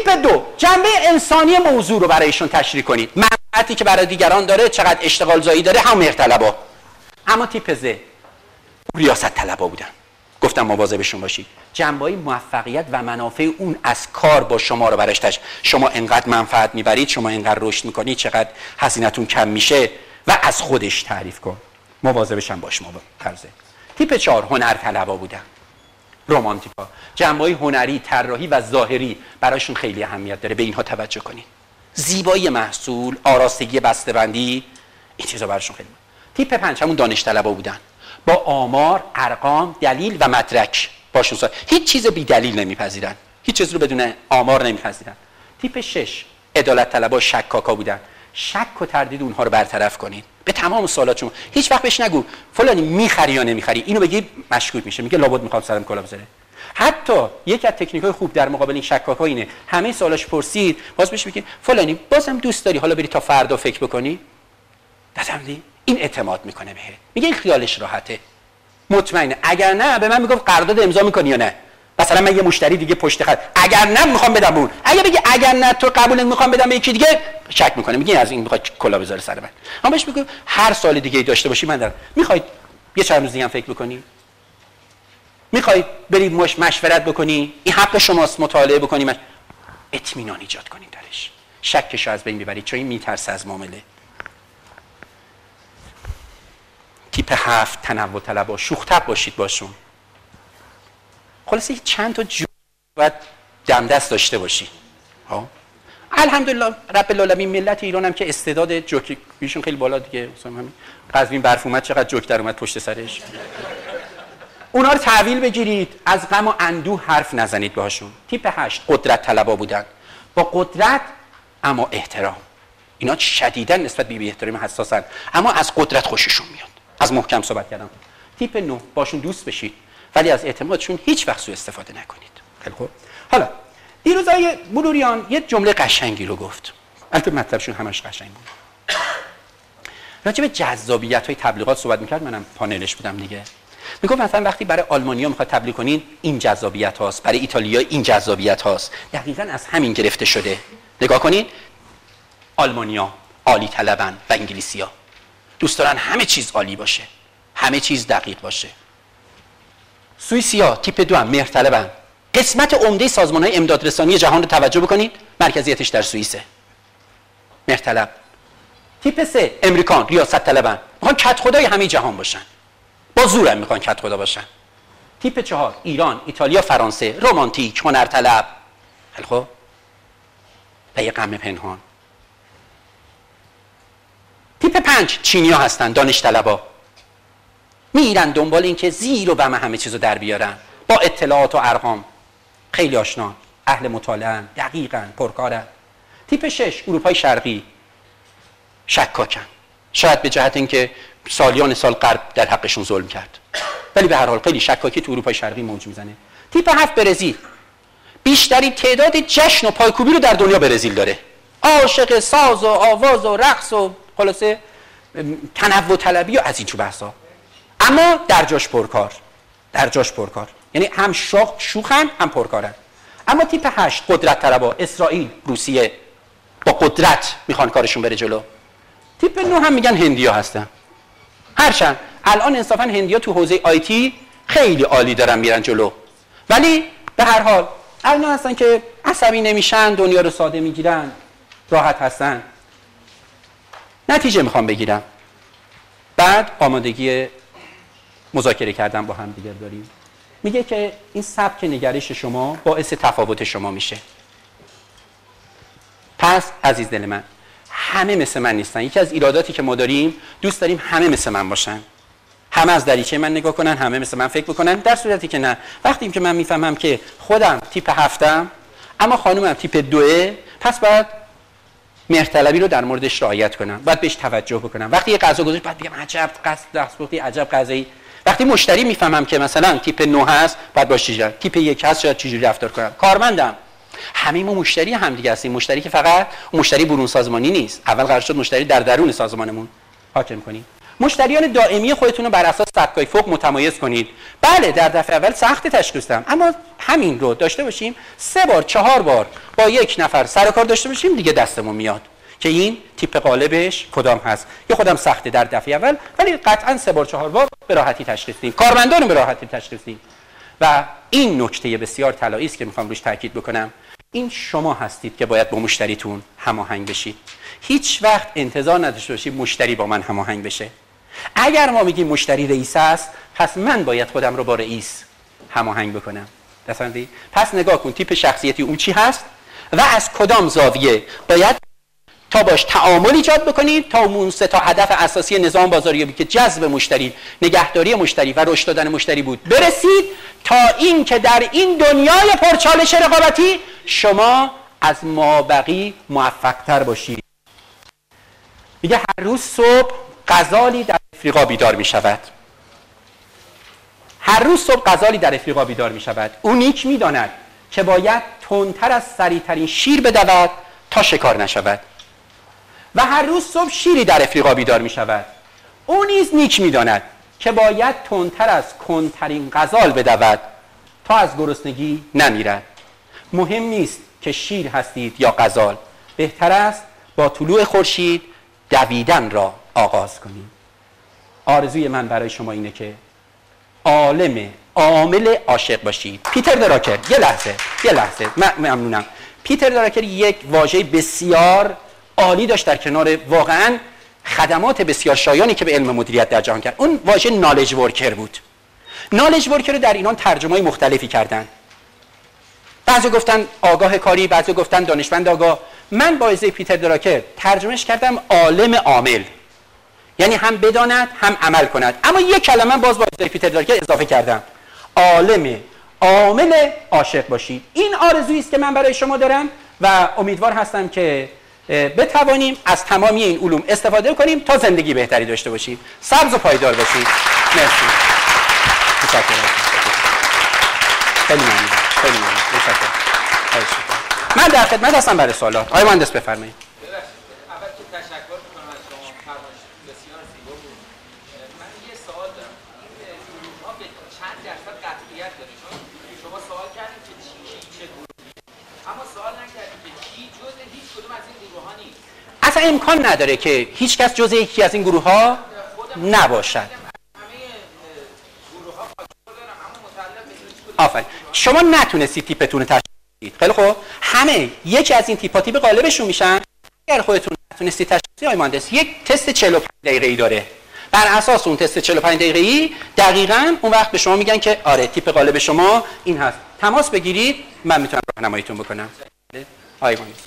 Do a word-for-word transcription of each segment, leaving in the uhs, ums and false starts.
تیپ دو، جنبه انسانی موضوع رو برایشون تشریح کنید. منفعتی که برای دیگران داره، چقدر اشتغال زایی داره، هم مهرطلبا. اما تیپ ز ریاست طلبا بودن. گفتم مواظبشون باشید. جنبه‌های موفقیت و منافع اون از کار با شما رو برایش تشریح. شما انقدر منفعت میبرید، شما انقدر رشد میکنید، چقدر هزینه‌تون کم میشه و از خودش تعریف کن. مواظبش هم باش. ما طرزه. تیپ چهار هنر طلبا بودن. رمانتیکا. جنبه‌های هنری، طراحی و ظاهری برایشون خیلی اهمیت داره. به اینها توجه کنید. زیبایی محصول، آراستگی بسته‌بندی، این چیزا براشون خیلی مهمه. تیپ پنج همون دانش طلبا بودن. با آمار، ارقام، دلیل و مدرک باشون سا. هیچ چیز بی دلیل نمیپذیرن. هیچ چیز رو بدون آمار نمیپذیرن. تیپ شش عدالت طلبا، شکاکا بودن. شک و تردید اونها رو برطرف کنید. به تمام سوالات شما. هیچ وقت بهش نگو فلانی میخری یا نمیخری. اینو بگی مشکوک میشه. میگه لابد میخوام سرم کلا بذاره. حتی یک از تکنیک‌های خوب در مقابل این شکاکا اینه. همه سوالاش پرسید، باز بهش میگه فلانی بازم دوست داری حالا بری تا فردا فکر بکنی؟ دادم این اعتماد میکنه بهت. میگه این خیالش راحته. مطمئنه. اگر نه به من میگفت قرارداد امضا میکنی یا نه. مثلا من یه مشتری دیگه پشت خط، اگر نه میخوام بدم اون. اگه بگی اگر نه تو قبول نمیخوام بدم به یکی دیگه، شک میکنه. میگه از این میخواد کلا بذاره سر من. من بهش میگم هر سال دیگه داشته باشی من دارم. میخواید یه چند روز دیگه هم فکر بکنی؟ میخواید برید مش مشورت بکنی؟ این حق شماست مطالعه بکنی. مش... اطمینان ایجاد کنید درش. شکش از بین ببرید چون این میترسه از معامله. تیپ هفت تنوع طلبا، شوخ طبع باشید باشون. خلاصه چند تا جو باید دم دست داشته باشید. ها الحمدلله رب العالمین ملت ایران هم که استعداد جوکیشون خیلی بالا دیگه. مثلا همین قزوین برف اومد چقدر جوک در اومد پشت سرش. اونا رو تحویل بگیرید، از غم و اندوه حرف نزنید باهاشون. تیپ هشت قدرت طلبا بودن. با قدرت اما احترام. اینا شدیداً نسبت به بی احترامی حساسن، اما از قدرت خوششون میاد. از محکم صحبت کردم. تیپ نه باشون دوست بشید ولی از اعتمادشون هیچ وقت سوء استفاده نکنید. خیلی خوب. حالا دیروز آقای بلوریان یه جمله قشنگی رو گفت. البته مطلبشون همش قشنگ بود. راجع به جذابیت‌های تبلیغات صحبت می‌کرد، منم پانلش بودم دیگه. میگفت مثلا وقتی برای آلمانیا میخواد تبلیغ کنین این جذابیت هاست، برای ایتالیا این جذابیت هاست. دقیقاً از همین گرفته شده. نگاه کنین، آلمانیا عالی طلبن و انگلیسیا دوست دارن همه چیز عالی باشه، همه چیز دقیق باشه. سوئیسیا تیپ دو هم مهرطلبن. قسمت عمده سازمان‌های امدادرسانی جهان رو توجه بکنید، مرکزیتش در سوئیسه. مهرطلب. تیپ سه امریکان ریاست طلبن. میخوان کت خدای همه جهان باشن. با زور هم میخوان کت خدا باشن. تیپ چهار ایران، ایتالیا، فرانسه رمانتیک، هنرطلب. خیلی خوب. و یه غم پنهان. تیپ پنج چینی‌ها هستن، دانش طلبا. میرن دنبال این که زیر و بم همه چیزو در بیارن، با اطلاعات و ارقام. خیلی آشنا، اهل مطالعه‌ان، دقیقاً، پرکارن. تیپ شش اروپای شرقی، شکاکن. شاید به جهت اینکه سالیان سال غرب در حقشون ظلم کرد، ولی به هر حال خیلی شکاکی تو اروپای شرقی موج میزنه. تیپ هفت برزیل. بیشترین تعداد جشن و پایکوبی رو در دنیا برزیل داره. عاشق ساز و آواز و رقص و خلاصه تنوع طلبی و از این جو بحثا. اما در جاش پرکار. در جاش پرکار. یعنی هم شاخ شوخن هم پرکارن. اما تیپ هشت قدرت طلبا، اسرائیل، روسیه با قدرت میخوان کارشون بره جلو. تیپ نه هم میگن هندیا هستن. هرچند الان انصافا هندیا تو حوزه آیتی خیلی عالی دارن میرن جلو، ولی به هر حال الان هستن که عصبی نمیشن، دنیا رو ساده میگیرن، راحت هستن. نتیجه میخوام بگیرم. بعد آمادگی مذاکره کردن با هم دیگر داریم. میگه که این سبک نگرش شما باعث تفاوت شما میشه. پس عزیز دل من، همه مثل من نیستن. یکی از ایراداتی که ما داریم، دوست داریم همه مثل من باشن، همه از دریچه من نگاه کنن، همه مثل من فکر بکنن، در صورتی که نه. وقتی که من میفهمم که خودم تیپ هفتم اما خانومم تیپ دوه، پس باید مهرطلبی رو در موردش رعایت کنم، باید بهش توجه بکنم. وقتی یه غذا گذاشت باید بگم عجب قصد دستپختی، عجب غذایی. وقتی مشتری میفهمم که مثلا تیپ نه هست، باید باش چجوری، تیپ یک هست شاید چجوری رفتار کنم. کارمندم، همه ما مشتری هم دیگه هستیم. مشتری که فقط مشتری برون سازمانی نیست. اول قرار شد مشتری در درون سازمانمون حاکم کنیم. مشتریان دائمی خودتون رو بر اساس سبکای فوق متمایز کنید. بله در دفعه اول سخت تشخیص دادم، اما همین رو داشته باشیم سه بار چهار بار با یک نفر سر کار داشته باشیم دیگه دستمون میاد که این تیپ قالبش کدام هست. یه خودم سخته در دفعه اول، ولی قطعا سه بار چهار بار به راحتی تشخیص دیم، کارمندان رو به راحتی تشخیص دیم. و این نکته بسیار طلایی است که میخوام روش تاکید بکنم، این شما هستید که باید با مشتریتون هماهنگ بشید. هیچ وقت انتظار نداشته باشید مشتری با من هماهنگ بشه. اگر ما میگیم مشتری رئیس است، پس من باید خودم رو با رئیس هماهنگ بکنم. درسته؟ پس نگاه کن تیپ شخصیتی اون چی هست و از کدام زاویه باید تا باش تعامل ایجاد بکنید تا اون سه تا هدف اساسی نظام بازاریابی که جذب مشتری، نگهداری مشتری و رشد دادن مشتری بود برسید، تا این که در این دنیای پرچالش رقابتی شما از مابقی موفق‌تر باشید. میگه هر روز صبح غزالی در افریقا بیدار می شود. هر روز صبح غزالی در افریقا بیدار می شود. او نیک می داند که باید تندتر از سریعترین شیر بدود تا شکار نشود. و هر روز صبح شیری در افریقا بیدار می شود. او نیز نیک می داند که باید تندتر از کندترین غزال بدود تا از گرسنگی نمیرد. مهم نیست که شیر هستید یا غزال، بهتر است با طلوع خورشید دویدن را آغاز کنید. آرزوی من برای شما اینه که عالم عامل عاشق باشید. پیتر دراکر، یه لحظه یه لحظه من ممنونم. پیتر دراکر یک واژه بسیار عالی داشت در کنار واقعا خدمات بسیار شایانی که به علم مدیریت در جهان کرد. اون واژه نالج ورکر بود. نالج ورکر رو در ایران ترجمه‌های مختلفی کردن. بعضی گفتن آگاه کاری، بعضی گفتن دانشمند آگاه. من با اجازه پیتر دراکر ترجمهش کردم عالم عامل، یعنی هم بداند هم عمل کند. اما یک کلمه باز با اجازه پیتر دراکر اضافه کردم، عالم عامل عاشق باشید. این آرزویی است که من برای شما دارم و امیدوار هستم که بتوانیم از تمامی این علوم استفاده کنیم تا زندگی بهتری داشته باشیم. سبز و پایدار باشید. مرسی. متشکرم. خیلی ممنون. خیلی ممنون. متشکرم. من در خدمت هستم برای سوالات. آقای مهندس بفرمایید. اول که تشکر می‌کنم از شما، فرمایش بسیار زیبا بود. من یه سوال دارم. این گروه‌ها به چند درصد قطعیت داره؟ چون شما سوال کردید که چی چه گروهی، اما سوال نکردید که چی جزء هیچ کدوم از این گروه‌ها نیست. اصلا امکان نداره که هیچ کس جزء یکی از این گروه‌ها نباشد. آفرین. شما نتونستید تیپتون رو تشخیص بدید. خیلی خوب. همه یکی از این تیپ‌ها تیپ غالبشون میشن. اگر خودتون نتونستید تشخیص بدید، آقای مهندس یک تست چهل و پنج دقیقه‌ای داره. بر اساس اون تست چهل و پنج دقیقه‌ای دقیقاً اون وقت به شما میگن که آره تیپ غالب شما این هست. تماس بگیرید، من میتونم راهنماییتون بکنم. آقای مهندس.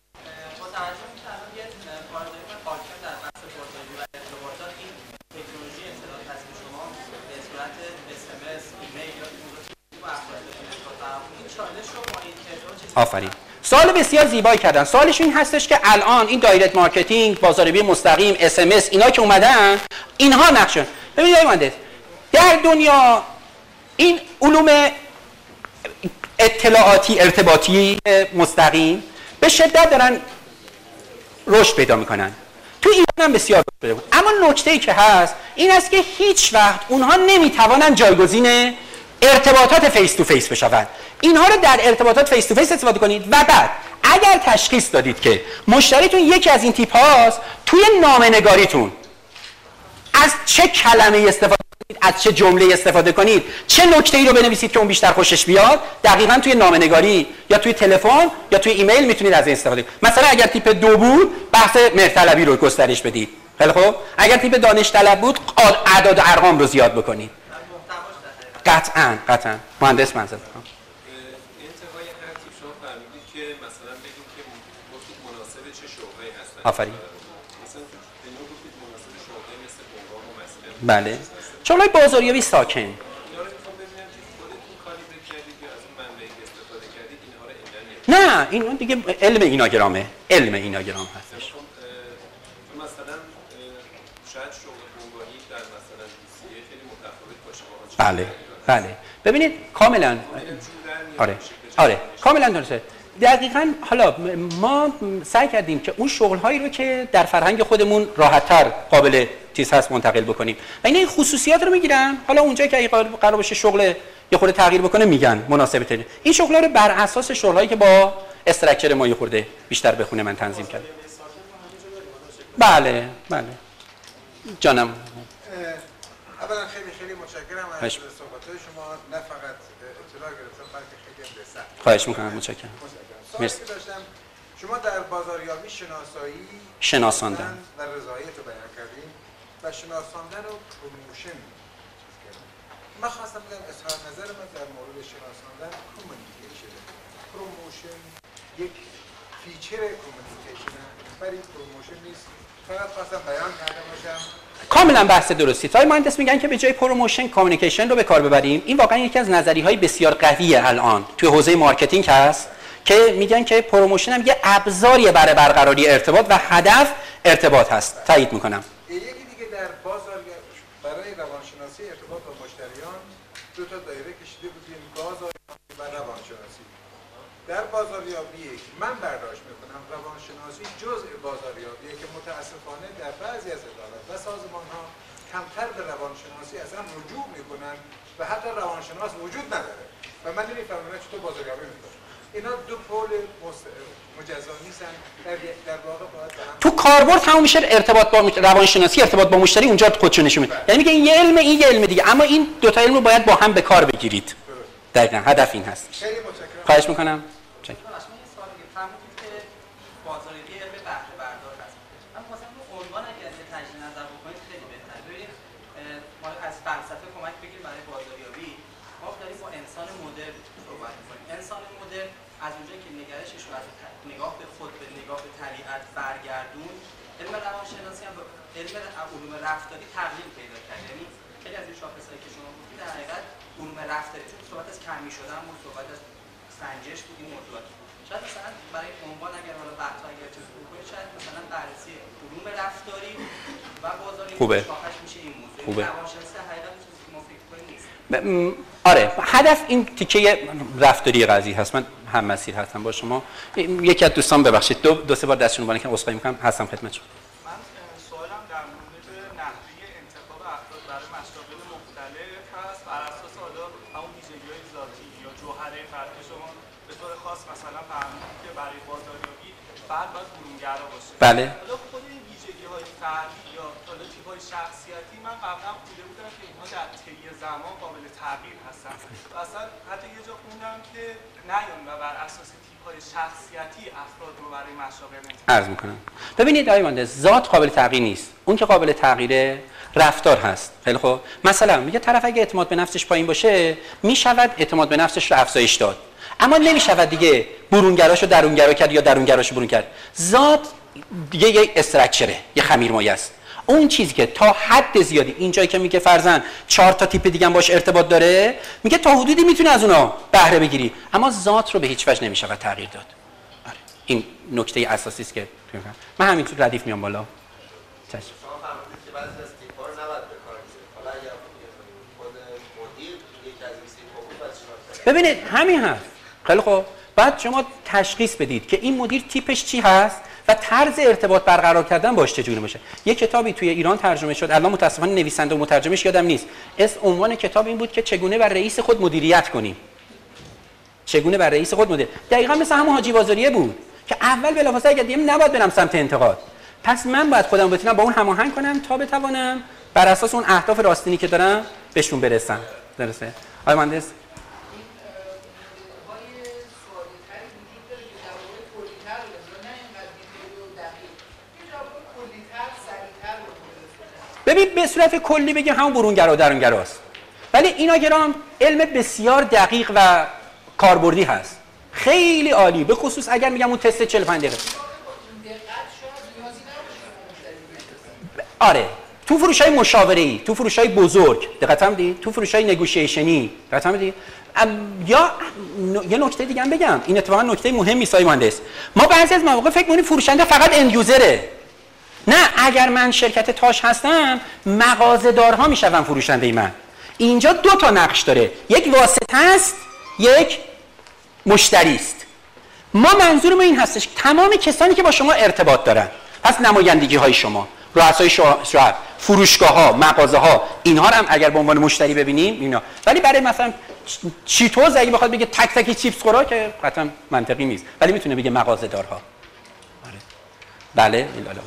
آفرین. سوال بسیار زیبایی کردن. سوالش این هستش که الان این دایرکت مارکتینگ، بازاریابی مستقیم، اس ام اس اینا که اومدن، اینها نقشن. ببینید آقای مهندس، در دنیا این علوم اطلاعاتی ارتباطی مستقیم به شدت دارن رشد پیدا میکنن. تو ایران هم بسیار رشد پیدا میکنن. اما نکته‌ای که هست این است که هیچ وقت اونها نمیتوانن جایگزین ارتباطات فیس تو فیس بشوند. اینها رو در ارتباطات فیس تو فیس استفاده کنید و بعد اگر تشخیص دادید که مشتریتون یکی از این تیپ هاست، توی نامه‌نگاریتون از چه کلمه استفاده کنید، از چه جمله استفاده کنید، چه نکته‌ای رو بنویسید که اون بیشتر خوشش بیاد، دقیقاً توی نامه‌نگاری یا توی تلفن یا توی ایمیل میتونید از این استفاده کنید. مثلا اگر تیپ دو بود، بحث مهرطلبی رو گسترش بدید. خیلی خوب. اگر تیپ دانش طلب بود، اعداد و ارقام رو زیاد بکنید. قطعاً قطعاً مهندس منظور کنم. انتهای هر تیپ شما فهمیدید که مثلا بگیم که گفتید مناسب چه شغلی هستن. آفرین. مثلا به نوع گفتید مناسب شغلی مثل بنگاه و مسکن. بله. شغلای بازاریابی ساکن. اینا رو میخوام ببینم که خودتون کالیبر کردید یا از اون منبعی که استفاده کردید اینها رو اینا نه، این دیگه علم ایناگرامه. علم ایناگرام هستش. مثلا شاید شغل بنگاهی در مثلا روسیه خیلی متفاوت باشه با بله. بله. ببینید کاملا آره آره کاملا درسته. دقیقاً حالا ما سعی کردیم که اون شغل‌هایی رو که در فرهنگ خودمون راحت‌تر قابل چیز هست منتقل بکنیم و این خصوصیات رو میگیرن. حالا اونجایی که قرار باشه شغل یه خورده تغییر بکنه میگن مناسبه تره. این شغل‌ها رو بر اساس شغل‌هایی که با استراکچر ما یه خورده بیشتر بخونه من تنظیم کردم. بله بله جانم. اولا خیلی خیلی متشکرم از صحبت‌های شما، نه فقط اطلاع گرفتم بلکه خیلی لذت. خواهش می‌کنم، متشکرم. سوالی که داشتم، شما در بازاریابی شناسایی شناساندن و رضایت رو بیان کردیم و شناساندن و پروموشن. من خواستم بگم اظهار نظر من در مورد شناساندن کمیونیکیشن. پروموشن یک فیچر کمیونیکیشن، ولی پروموشن نیست. فقط خواستم بیان کرده باشم. کاملا بحث درستی. های مهندس میگن که به جای پروموشن کامیونیکیشن رو به کار ببریم. این واقعا یکی از نظریه‌های بسیار قویه الان توی حوزه مارکتینگ هست که میگن که پروموشن هم یه ابزاری برای برقراری ارتباط و هدف ارتباط هست. تایید میکنم. یکی دیگه در بازار برای روانشناسی ارتباط با مشتریان دو تا دایره کشیده بودیم، بازاریابی و روانشناسی. در بازاریابی من برداشت میکنم روانشناسی جزء بازاریابیه که متاسفانه در بعضی از ادارات و سازمان‌ها کمتر به روانشناسی اصلا رجوع میکنن و حتی روانشناس وجود نداره و من نمیفهمم چطور بازاریابی میکنه. اینا دو پول مجزا نیستن، در در واقع باید هم تو کاربرد تموم میشه ارتباط با روانشناسی، ارتباط با مشتری اونجا خودشو نشون میده. یعنی میگه این یه علم، این یه علم دیگه، اما این دو تا علم رو باید با هم به کار بگیرید. دقیقاً هدف این هست. خیلی متشکرم. خواهش میکنم. بازاریابی علم بهره بردار هست. من خواستم رو عنوان اگر تجدید نظر بکنید خیلی بهتره. ببینید ما از فلسفه کمک بگیریم برای بازاریابی. ما داریم با انسان مدرن صحبت می‌کنیم. انسان مدرن از اونجایی که نگرشش رو از نگاه به خود به نگاه به طبیعت برگردون، علم روانشناسی هم علم علوم رفتاری تغییر پیدا کرد. یعنی خیلی از این شاخصایی که شما گفتید در حقیقت علوم رفتاری، چون صحبت از کمی شدن بود، صحبت از سنجش بود، این موضوعات. شاید مثلا برای عنوان اگر حالا وقتا اگر چیز بکنید شاید مثلا بررسی علوم رفتاری و بازاری شاخص میشه این موضوع. خوبه. روانشناسی حقیقت چیزی که ما فکر کنیم نیست. آره هدف این تیکه رفتاری قضیه هست. من هم مسیر هستم با شما. یکی از دوستان ببخشید دو دو سه بار دستشون بالا که عذرخواهی میکنم، هستم خدمتتون. من سوالم در مورد نحوه انتخاب افراد برای مشاغل مختلف هست بر اساس حالا همون ویژگی‌های ذاتی یا جوهره فردی. شما به طور خاص مثلا فرمودید که برای بازاریابی فرد باید برونگرا باشه. بله. حالا خود این ویژگی‌های فردی یا حالا تیپ‌های شخصیتی من قبلا خوانده بودم که اینها در طی زمان قابل تغییر هستن. و اصلا حتی یه جا خوندم که نیان و بر اساس تیپ‌های شخصیتی افراد رو برای مشاغل انتخاب عرض میکنم. ببینید آقای مهندس، ذات قابل تغییر نیست. اون که قابل تغییره رفتار هست. خیلی خوب. مثلا میگه طرف اگه اعتماد به نفسش پایین باشه، میشود اعتماد به نفسش رو افزایش داد. اما نمیشود دیگه برونگراشو درونگرا کرد یا درونگراشو برون کرد. ذات دیگه یه استراکچره، یه خمیرمایه است. اون چیزی که تا حد زیادی اینجایی که میگه فرضاً چهار تا تیپ دیگه هم باش ارتباط داره، میگه تا حدودی میتونه از اونها بهره بگیری، اما ذات رو به هیچ وجه نمیشود تغییر داد. آره. این نکته اساسی است که من همینطور ردیف میام بالا. چشم. شما فرمودید که بعضی از تیپ‌ها رو نباید به کار بگیرید. حالا اگر خود مدیر یک از این تیپ‌ها بود باید چیکار کنید؟ ببینید همین هست. خیلی خوب. بعد شما تشخیص بدید که این مدیر تیپش چی هست و طرز ارتباط برقرار کردن باش چجوری باشه. یک کتابی توی ایران ترجمه شد، الان متأسفانه نویسنده و مترجمش یادم نیست. اسم عنوان کتاب این بود که چگونه بر رئیس خود مدیریت کنیم. چگونه بر رئیس خود مدیر. دقیقاً مثل همون حاجی بازاریه بود که اول بلافاصله اگه دیدم نباید برم سمت انتقاد. پس من باید خودم بتونم با اون هماهنگ کنم تا بتوانم بر اساس اون اهداف راستینی که دارم بهشون برسم. درسته؟ آقای مهندس ببین به صورت کلی بگیم همون برونگرا و درونگراست، ولی اینا گرام علم بسیار دقیق و کاربردی هست، خیلی عالی، به خصوص اگر میگم اون تست چهل و پنج دقیقه. آره تو فروش‌های مشاوره‌ای، تو فروش‌های بزرگ دقت هم دید، تو فروش‌های نگوشیشنی دقت هم دید. یا یه نکته دیگه هم بگم، این اتفاقا نکته مهمی است آقای مهندس. ما بعضی از مواقع فکر می‌کنیم فروشنده فقط اند یوزره. نه، اگر من شرکت تاش هستم مغازه‌دارها میشون فروشنده من. اینجا دو تا نقش داره، یک واسطه است، یک مشتری است. ما منظور ما این هستش تمام کسانی که با شما ارتباط دارن، پس نمایندگی های شما، رؤسای شهر، فروشگاه ها، مغازه ها، اینها رو هم اگر به عنوان مشتری ببینیم اینا. ولی برای مثلا چیتوز اگه بخواد بگه تک تک چیپس خورا که قطعا منطقی نیست، ولی میتونه بگه مغازه دارها. بله ایلالا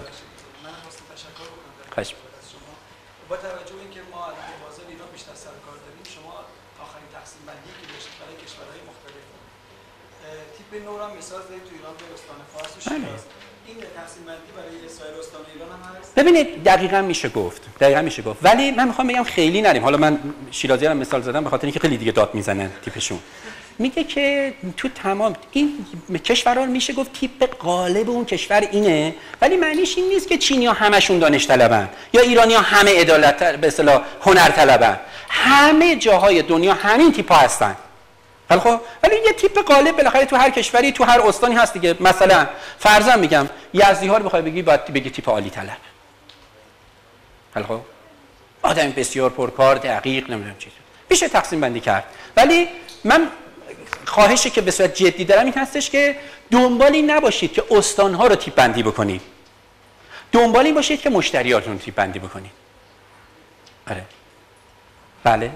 خواهش با توجه به اینکه ما در بازار ایران بیشتر سرکار داریم، شما آخرین تقسیم بندی که داشتید برای کشورهای مختلف تیپ نو را مثال زدید تو ایران به استان فارس و شیراز. این تقسیم بندی برای اسرائیل و استان ایران هم هست؟ ببینید دقیقاً میشه گفت، دقیقاً میشه گفت، ولی من میخوام بگم خیلی نریم. حالا من شیرازی رو مثال زدم به خاطر اینکه خیلی دیگه داد میزنن تیپشون. میگه که تو تمام این کشورها میشه گفت تیپ غالب اون کشور اینه، ولی معنیش این نیست که چینی‌ها همشون دانش طلبن یا ایرانی‌ها همه عدالت به اصطلاح هنر طلبن. همه جاهای دنیا همین تیپ‌ها هستن. ولی خب ولی یه تیپ غالب بالاخره تو هر کشوری تو هر استانی هست دیگه. مثلا فرضاً میگم یزدی‌ها رو بخوای بگی باید بگی تیپ عالی طلب. ولی خب آدم بسیار پرکار، دقیق، نمیدونم چی. میشه تقسیم بندی کرد. ولی من خواهشی که به صورت جدی دارم این هستش که دنبال این نباشید که استان‌ها رو تیپ بندی بکنید. دنبال این باشید که مشتریاتون رو تیپ بندی بکنید. آره. بله.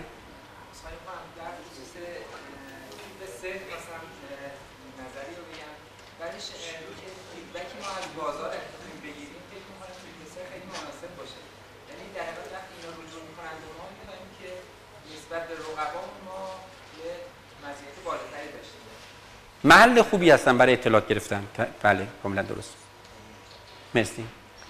محل خوبی هستن برای اطلاعات گرفتن. بله کاملا درست. مرسی.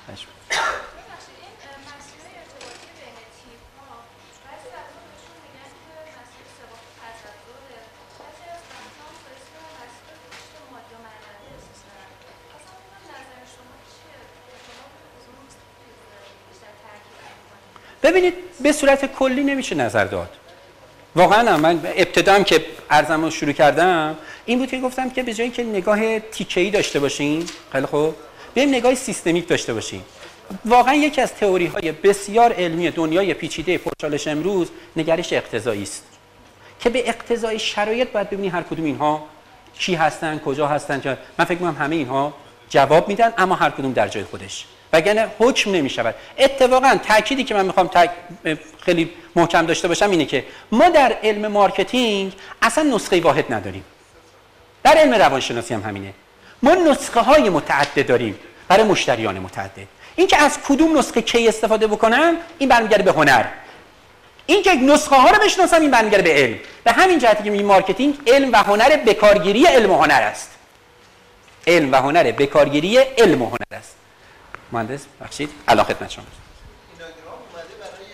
ببینید به صورت کلی نمیشه نظر داد. واقعا من ابتدا هم که عرضمو شروع کردم این بود که گفتم که به جایی که نگاه تیکه‌ای داشته باشین، خیلی خوب، بیایم نگاه سیستمیک داشته باشین. واقعا یکی از تئوری‌های بسیار علمی دنیای پیچیده پرچالش امروز نگرش اقتضایی است که به اقتضای شرایط باید ببینی هر کدوم اینها کی هستن، کجا هستن. من فکر می‌کنم همه اینها جواب میدن، اما هر کدوم در جای خودش، وگرنه حکم نمی‌شود. اتفاقا تأکیدی که من می‌خوام تاک... خیلی محکم داشته باشم اینه که ما در علم مارکتینگ اصلا نسخه واحد نداریم. در علم روانشناسی هم همینه. ما نسخه های متعدد داریم برای مشتریان متعدد. این که از کدوم نسخه کی استفاده بکنم این برمیگرده به هنر. این که نسخه ها رو بشناسم این برمیگرده به علم. به همین جهتی که میگیم مارکتینگ علم و هنر بکارگیری علم و هنر است. علم و هنر بکارگیری علم و هنر است. مهندس بخشید علاوه خدمت شما. ایناگرام اومده برای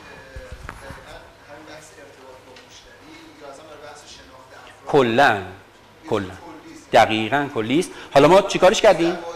همین بحث ارتباط با مشتری یا اصلا برای بحث شناخت افراد کلا کلا دقیقاً کلی است. حالا ما چیکارش کردیم؟ افراد رو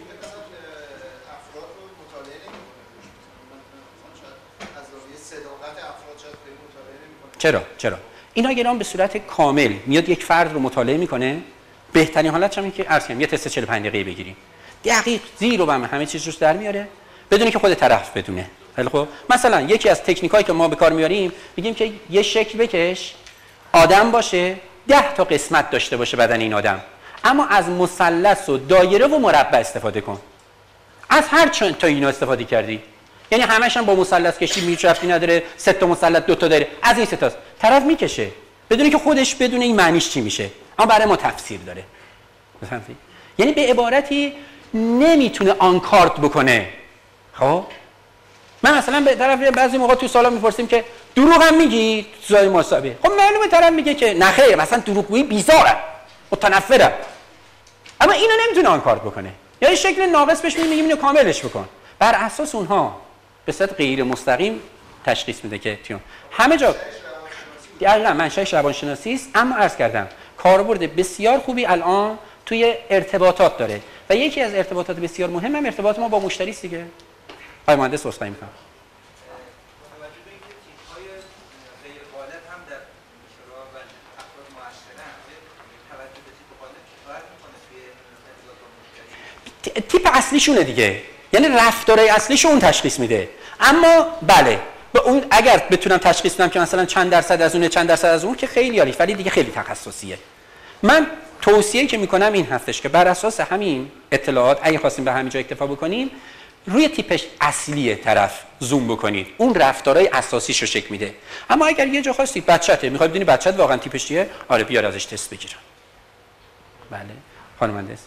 مطالعه نمی‌کنه. از زاویه صداقت افراد شاید خیلی مطالعه نمی‌کنه. چرا؟ چرا؟ ایناگرام به صورت کامل میاد یک فرد رو مطالعه میکنه. بهترین حالتش اینه که عرض کنم یه تست چهل و پنج دقیقه‌ای بگیریم. دقیق زیر و بم همه چیز روش در میاره بدون که خود طرف بدونه. خیلی خوب. مثلا یکی از تکنیکایی که ما به کار میاریم میگیم که یه شکل بکش، آدم باشه، ده تا قسمت داشته باشه بدن این آدم، اما از مثلث و دایره و مربع استفاده کن. از هر چند تا اینا استفاده کردی، یعنی همش هم با مثلث کشی هیچ ربطی نداره، سه تا مثلث دو تا دایره، از این سه تاست طرف میکشه بدون که خودش بدونه این معنیش چی میشه، اما برای ما تفسیر داره. فهمیدی؟ یعنی به عبارتی نمیتونه آنکارت بکنه. خب من مثلا به طرف بعضی موقع تو سالا میپرسیم که دروغ هم میگی تو زای مصاحبه، خب معلومه طرف میگه که نه خیر مثلا دروغگویی بیزارم متنفرم، اما اینو نمیتونه آنکارت بکنه یا یه شکل ناقص بهش میگیم اینو کاملش بکن. بر اساس اونها به صورت غیر مستقیم تشخیص میده که تیون همه جا دقیقاً منشأش روانشناسی است، اما عرض کردم کاربرد بسیار خوبی الان توی ارتباطات داره و یکی از ارتباطات بسیار مهم هم ارتباط ما با مشتری است دیگه. آقای مهندس اصلاحی می‌کنم. توجه به اینکه تیم‌های غیر غالب هم در شورا و افراد مؤثرن، توجه به تیپ غالب کفایت می‌کنه توی ارتباط با مشتری. تیپ اصلیشونه دیگه، یعنی رفتارهای اصلیشو اون تشخیص میده. اما بله به اون اگر بتونم تشخیص بدم که مثلا چند درصد از اونه چند درصد از اون که خیلی عالی، ولی دیگه خیلی تخصصیه. من توصیه‌ای که میکنم این هستش که بر اساس همین اطلاعات اگه خواستیم به همین جا اکتفا بکنیم روی تیپش اصلی طرف زوم بکنید، اون رفتارهای اساسیش رو شکل میده. اما اگر یه جا خواستید بچته میخواد بدونی بچت واقعا تیپش چیه، آره بیار ازش تست بگیرم. بله خانم مهندس.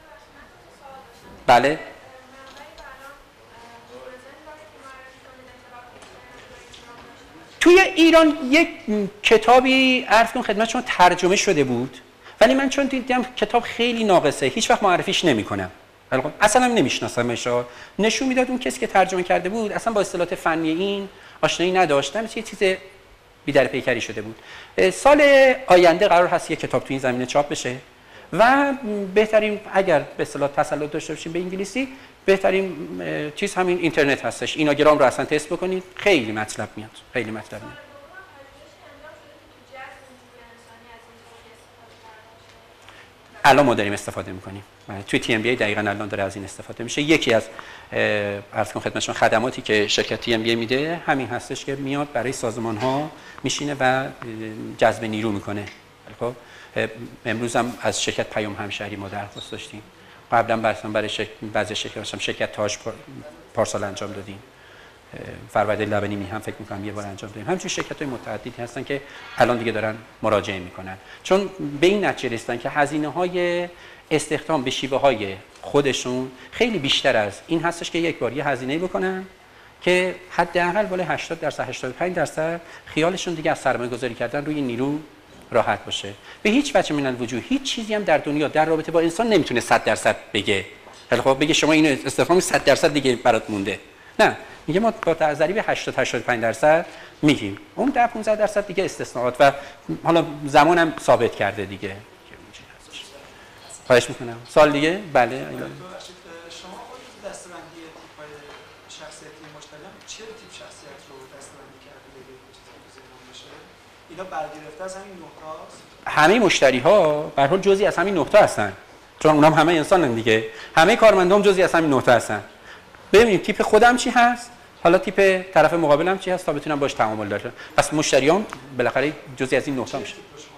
بله توی ایران یک کتابی عرض کنم خدمت شما ترجمه شده بود، ولی من چون دیدم کتاب خیلی ناقصه هیچ وقت معرفیش نمی‌کنم. اصلا هم نمیشناسمش. نشون میداد اون کسی که ترجمه کرده بود اصلا با اصطلاحات فنی این آشنایی نداشتن، یه چیز بی در پیکری شده بود. سال آینده قرار هست یه کتاب تو این زمینه چاپ بشه و بهترین اگر به اصطلاح تسلط داشته باشیم به انگلیسی بهترین چیز همین اینترنت هستش. ایناگرام رو اصلا تست بکنید، خیلی مطلب میاد، خیلی مطلب میاد. الان ما داریم استفاده میکنیم توی تی ام بی ای، دقیقاً الان داره از این استفاده میشه. یکی از عرض کنم خدمت شما خدماتی که شرکت تی ام بی ای میده همین هستش که میاد برای سازمان ها میشینه و جذب نیرو میکنه. خب امروز هم از شرکت پیام همشهری ما درخواست داشتیم، قبلا برسم برای شرکت بعضی شرکت شرکت تاج پارسال انجام دادیم، فرورده لبنی هم فکر میکنم یه بار انجام دادیم. همچنین شرکت‌های متعددی هستن که الان دیگه دارن مراجعه میکنن، چون به این نتیجه رسیدن که هزینه‌های استخدام به شیوه‌های خودشون خیلی بیشتر از این هستش که یک بار یه هزینه‌ای بکنن که حداقل بالای هشتاد درصد هشتاد و پنج درصد خیالشون دیگه از سرمایه‌گذاری کردن روی نیرو راحت باشه. به هیچ وجه من الوجوه هیچ چیزی هم در دنیا در رابطه با انسان نمیتونه صد درصد بگه. خب بگه شما اینو استخدام صد درصد دیگه برات مونده. نه، میگه ما با تعذری به هشتاد تا هشتاد و پنج درصد میگیم. اون ده پانزده درصد دیگه استثناءات و حالا زمانم ثابت کرده دیگه. خواهش میکنم. سال دیگه؟ بله. شما خودتون دسته‌بندی تیپ‌های شخصیتی مشتریان چه تیپ شخصیت رو دسته‌بندی کرده بگید چیزی تو ذهنم بشه؟ اینا برگرفته از همین نقطه‌هاست؟ همه مشتری‌ها به هر حال جزئی از همین نقطه هستن. چون اونام همه انسانن دیگه. همه کارمندان جزئی از همین نقطه هستن. ببینید تیپ خودم چی هست، حالا تیپ طرف مقابلم چی هست تا بتونم باش تعامل داشته. پس مشتریام بالاخره جزئی از این نقطه میشه.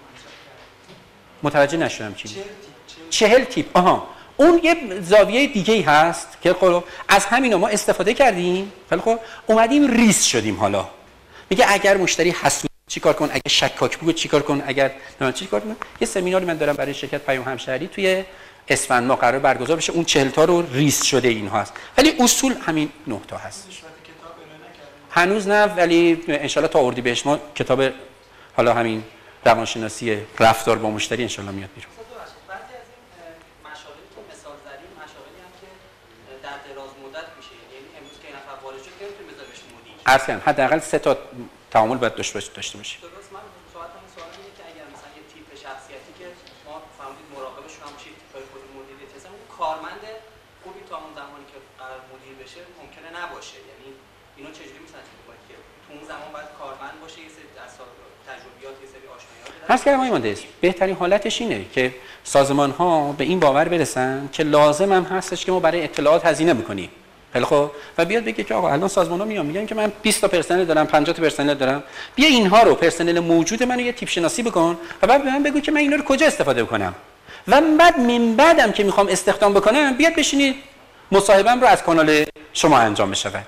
متوجه نشدم چی؟ چهل تیپ. آها، اون یه زاویه دیگه ای هست که خب از همینا ما استفاده کردیم، خیلی خب اومدیم ریس شدیم. حالا میگه اگر مشتری حسود چیکار کن، اگر شکاک بود چیکار کن، اگر نه چیکار کن. یه سمیناری من دارم برای شرکت پیام همشهری توی اسفند ما قرار برگزار بشه، اون چهل تا رو ریس شده این هست، ولی اصول همین نه تا هست. هنوز نه، ولی ان شاءالله تا اردیبهشت ما کتاب حالا همین روانشناسی رفتار با مشتری ان شاءالله میاد بیرون. بعضی از این مشاغلی که مثال زدیم مشاغلی هم که در دراز مدت میشه، یعنی امروز که این نفر وارد شد که نمیتونه بذاره بهش مدیر. عرض کنم حداقل سه تا تعامل باید داشته باشی داشته باشی. درست. من سوالم این سوال اینه که اگر مثلا یه تیپ شخصیتی که ما فهمیدید مراقبش هم چی تیپای خود مدیریت هستن، اون کارمند خوبی تا اون زمانی که قرار مدیر بشه ممکنه نباشه. یعنی اینو چجوری میتونن چیکار کنن که تو اون زمان باید کارمند باشه، یه سری تجربیات، یه سری آشناییات. پس که آقای مهندس بهترین حالتش اینه که سازمان ها به این باور برسن که لازم هم هستش که ما برای اطلاعات هزینه بکنیم. خیلی خب، و بیاد بگه که آقا الان سازمان‌ها میان میگن که من بیست تا پرسنل دارم، پنجاه تا پرسنل دارم، بیا اینها رو پرسنل موجود منو یه تیپ شناسی بکن و بعد به من بگو که من اینا رو کجا استفاده بکنم. و بعد من بعدم که میخوام استخدام بکنم بیاد بشینید مصاحبه‌ام رو از کانال شما انجام بشه.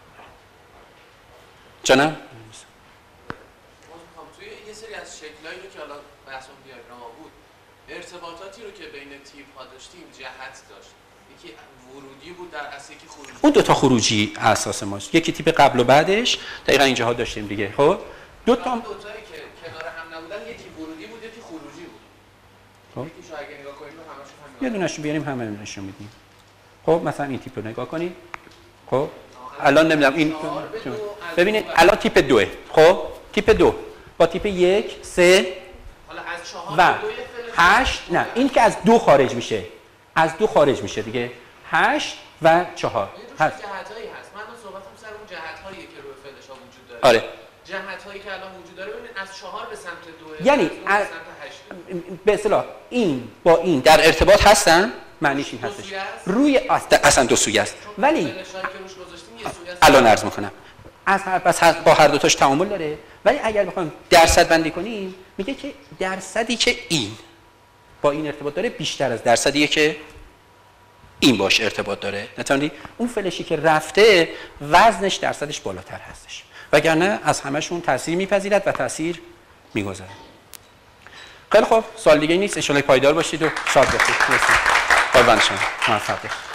جانم توی یه سری از شکلایی رو که الان بحث اون دیاگرام بود، ارتباطاتی رو که بین تیپ ها داشتیم جهت داشت. یکی ورودی بود در اصل، یکی خروجی. اون دو تا خروجی اساس ماست، یکی تیپ قبل و بعدش دقیقاً اینجاها داشتیم دیگه. خب دو تا دو تایی که کنار هم نبودن، یکی ورودی بود یکی خروجی بود. خب یکی شو اگه نگاه کنیم همشون همین، یه دونه‌شو بیاریم همه نشون میدیم. خب مثلا این تیپ رو نگاه کنید. خب الان نمیدونم این ببینید الان تیپ دوه. خب تیپ دو با تیپ یک، سه حالا از چهار و هشت، نه این که از دو خارج میشه، از دو خارج میشه دیگه، هشت و چهار هست. جهتایی هست. من الان صحبتم سر اون جهتایی که روی فعلش ها وجود داره. آره. جهتایی که الان وجود داره ببینید از چهار به سمت دو، یعنی از به اصطلاح این با این در ارتباط هستن، معنیش این هستش روی اصلا دو سویه است. ولی الان عرض میکنم از هر پس با هر دو تاش تعامل داره، ولی اگر بخوایم درصد بندی کنیم میگه که درصدی که این با این ارتباط داره بیشتر از درصدیه که این باش ارتباط داره. نتونی اون فلشی که رفته وزنش درصدش بالاتر هستش، وگرنه از همشون تاثیر میپذیرد و تاثیر میگذاره. خیلی خوب، سوال دیگه نیست. ان شاء الله پایدار باشید و شاد باشید. مرسی. قربان شما. موفق باشید.